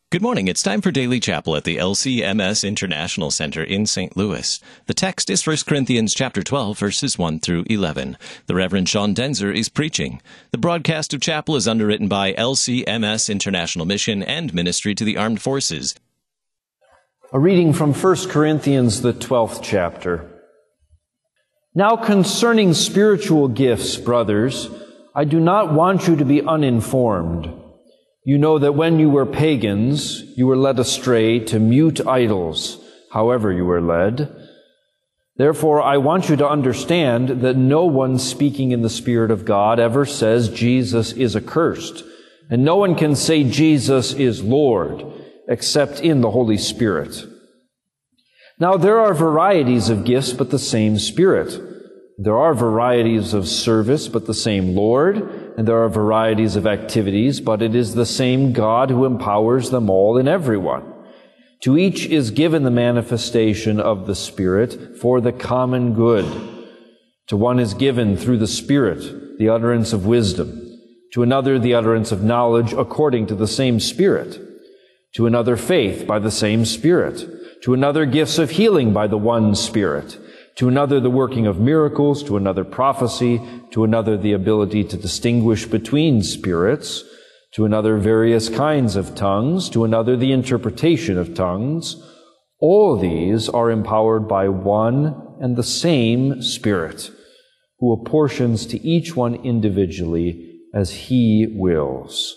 Good morning. It's time for Daily Chapel at the LCMS International Center in St. Louis. The text is 1 Corinthians chapter 12, verses 1 through 11. The Reverend Sean Denzer is preaching. The broadcast of chapel is underwritten by LCMS International Mission and Ministry to the Armed Forces. A reading from 1 Corinthians, the 12th chapter. Now concerning spiritual gifts, brothers, I do not want you to be uninformed. You know that when you were pagans, you were led astray to mute idols, however you were led. Therefore, I want you to understand that no one speaking in the Spirit of God ever says Jesus is accursed, and no one can say Jesus is Lord, except in the Holy Spirit. Now there are varieties of gifts, but the same Spirit. There are varieties of service, but the same Lord, and there are varieties of activities, but it is the same God who empowers them all in everyone. To each is given the manifestation of the Spirit for the common good. To one is given through the Spirit the utterance of wisdom, to another the utterance of knowledge according to the same Spirit, to another faith by the same Spirit, to another gifts of healing by the one Spirit, to another the working of miracles, to another prophecy, to another the ability to distinguish between spirits, to another various kinds of tongues, to another the interpretation of tongues. All these are empowered by one and the same Spirit, who apportions to each one individually as He wills.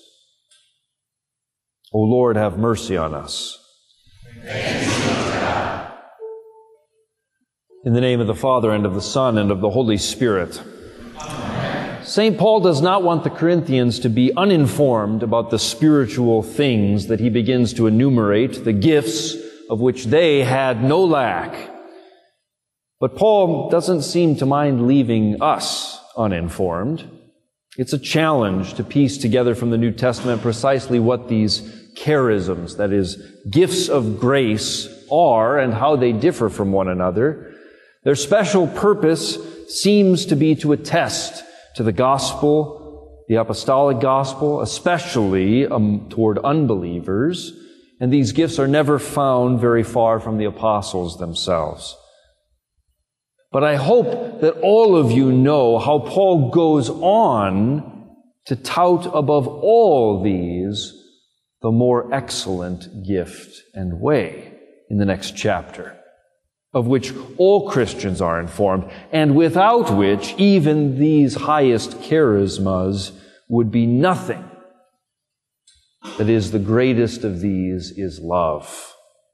O Lord, have mercy on us. In the name of the Father, and of the Son, and of the Holy Spirit. Amen. St. Paul does not want the Corinthians to be uninformed about the spiritual things that he begins to enumerate, the gifts of which they had no lack. But Paul doesn't seem to mind leaving us uninformed. It's a challenge to piece together from the New Testament precisely what these charisms, that is, gifts of grace, are and how they differ from one another. Their special purpose seems to be to attest to the gospel, the apostolic gospel, especially toward unbelievers, and these gifts are never found very far from the apostles themselves. But I hope that all of you know how Paul goes on to tout above all these the more excellent gift and way in the next chapter, of which all Christians are informed, and without which even these highest charismas would be nothing. That is, the greatest of these is love.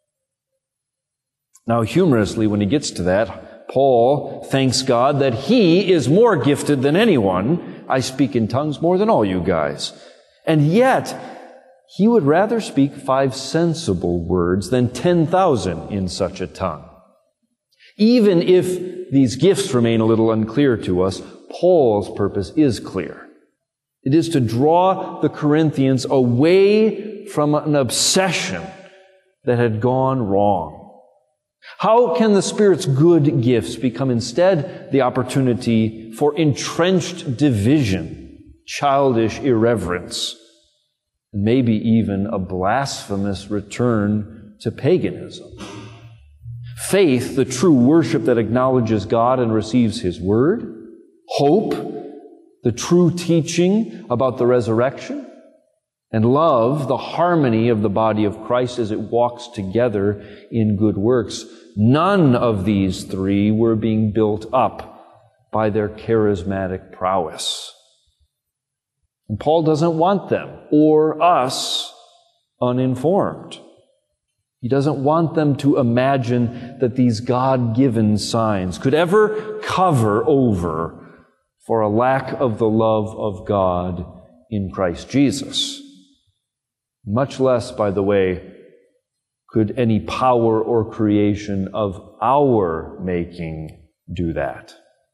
Now, humorously, when he gets to that, Paul thanks God that he is more gifted than anyone. I speak in tongues more than all you guys. And yet, he would rather speak 5 sensible words than 10,000 in such a tongue. Even if these gifts remain a little unclear to us, Paul's purpose is clear. It is to draw the Corinthians away from an obsession that had gone wrong. How can the Spirit's good gifts become instead the opportunity for entrenched division, childish irreverence, and maybe even a blasphemous return to paganism? Faith, the true worship that acknowledges God and receives His Word. Hope, the true teaching about the resurrection. And love, the harmony of the body of Christ as it walks together in good works. None of these three were being built up by their charismatic prowess. And Paul doesn't want them, or us, uninformed. He doesn't want them to imagine that these God-given signs could ever cover over for a lack of the love of God in Christ Jesus. Much less, by the way, could any power or creation of our making do that.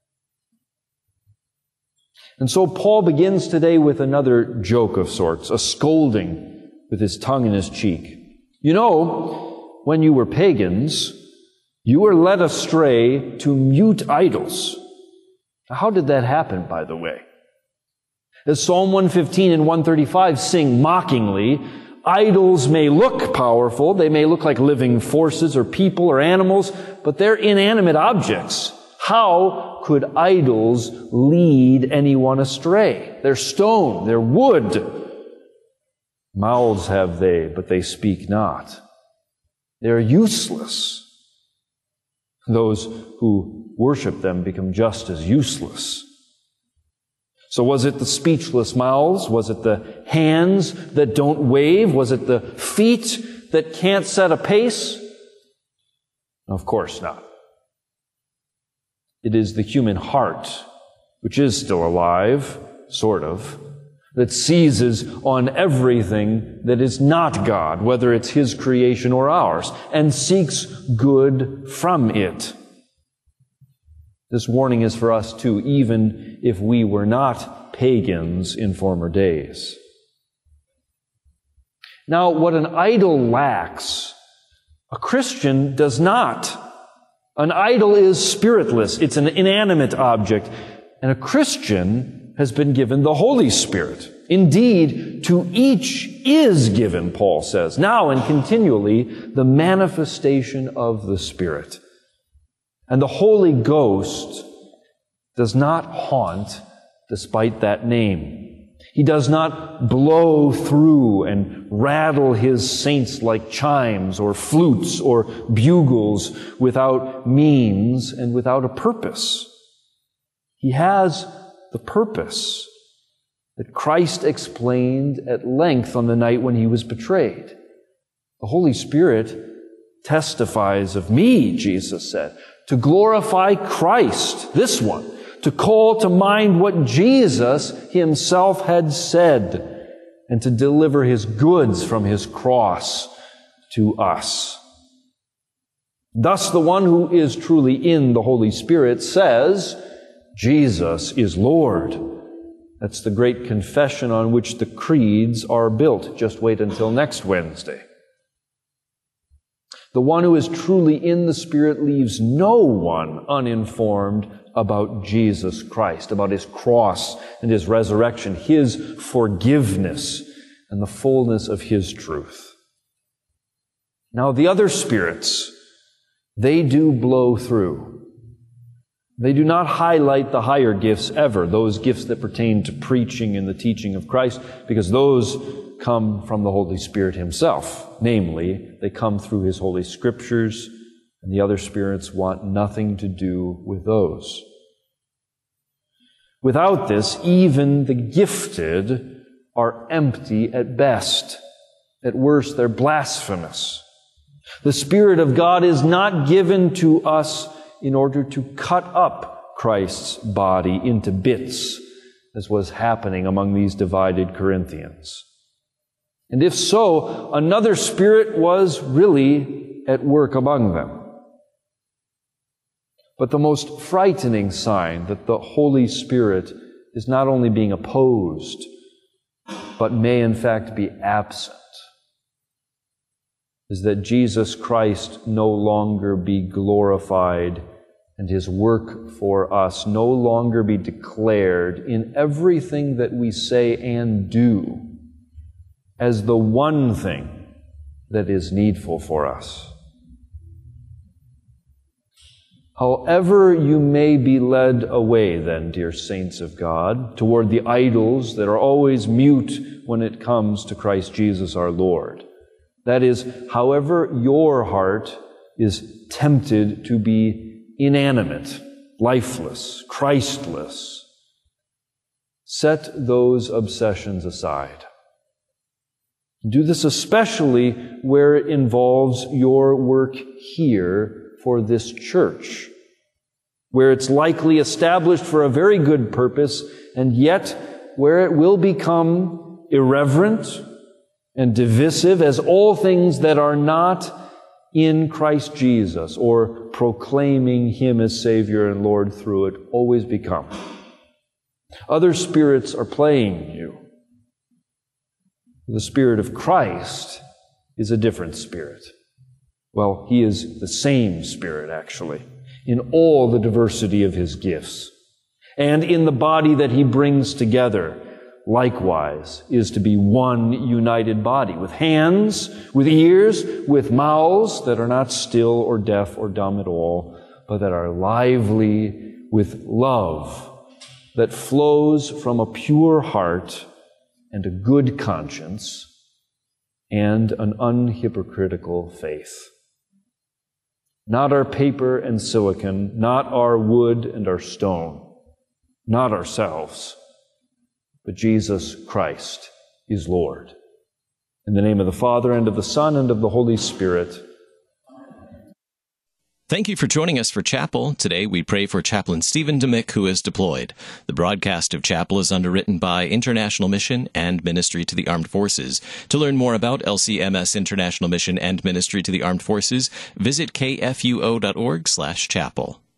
And so Paul begins today with another joke of sorts, a scolding with his tongue in his cheek. You know, when you were pagans, you were led astray to mute idols. How did that happen, by the way? As Psalm 115 and 135 sing mockingly, Idols may look powerful. They may look like living forces or people or animals, but they're inanimate objects. How could idols lead anyone astray? They're stone, they're wood. Mouths have they, but they speak not. They're useless. Those who worship them become just as useless. So was it the speechless mouths? Was it the hands that don't wave? Was it the feet that can't set a pace? Of course not. It is the human heart, which is still alive, sort of, that seizes on everything that is not God, whether it's His creation or ours, and seeks good from it. This warning is for us too, even if we were not pagans in former days. Now, what an idol lacks, a Christian does not. An idol is spiritless. It's an inanimate object. And a Christian has been given the Holy Spirit. Indeed, to each is given, Paul says, now and continually, the manifestation of the Spirit. And the Holy Ghost does not haunt despite that name. He does not blow through and rattle His saints like chimes or flutes or bugles without means and without a purpose. He has the purpose that Christ explained at length on the night when He was betrayed. The Holy Spirit testifies of me, Jesus said, to glorify Christ, this one, to call to mind what Jesus Himself had said, and to deliver His goods from His cross to us. Thus, the one who is truly in the Holy Spirit says, Jesus is Lord. That's the great confession on which the creeds are built. Just wait until next Wednesday. The one who is truly in the Spirit leaves no one uninformed about Jesus Christ, about His cross and His resurrection, His forgiveness and the fullness of His truth. Now, the other spirits, they do blow through. They do not highlight the higher gifts ever, those gifts that pertain to preaching and the teaching of Christ, because those come from the Holy Spirit Himself. Namely, they come through His Holy Scriptures, and the other spirits want nothing to do with those. Without this, even the gifted are empty at best. At worst, they're blasphemous. The Spirit of God is not given to us in order to cut up Christ's body into bits, as was happening among these divided Corinthians. And if so, another spirit was really at work among them. But the most frightening sign that the Holy Spirit is not only being opposed, but may in fact be absent, is that Jesus Christ no longer be glorified and His work for us no longer be declared in everything that we say and do as the one thing that is needful for us. However you may be led away then, dear saints of God, toward the idols that are always mute when it comes to Christ Jesus our Lord. That is, however your heart is tempted to be inanimate, lifeless, Christless, set those obsessions aside. Do this especially where it involves your work here for this church, where it's likely established for a very good purpose, and yet where it will become irreverent and divisive as all things that are not in Christ Jesus or proclaiming Him as Savior and Lord through it always become. Other spirits are playing you. The Spirit of Christ is a different spirit. Well, He is the same Spirit, actually, in all the diversity of His gifts, and in the body that He brings together, likewise is to be one united body, with hands, with ears, with mouths that are not still or deaf or dumb at all, but that are lively with love that flows from a pure heart and a good conscience and an unhypocritical faith. Not our paper and silicon, not our wood and our stone, not ourselves, but Jesus Christ is Lord. In the name of the Father, and of the Son, and of the Holy Spirit. Thank you for joining us for Chapel. Today we pray for Chaplain Stephen Demick, who is deployed. The broadcast of Chapel is underwritten by International Mission and Ministry to the Armed Forces. To learn more about LCMS International Mission and Ministry to the Armed Forces, visit kfuo.org/chapel.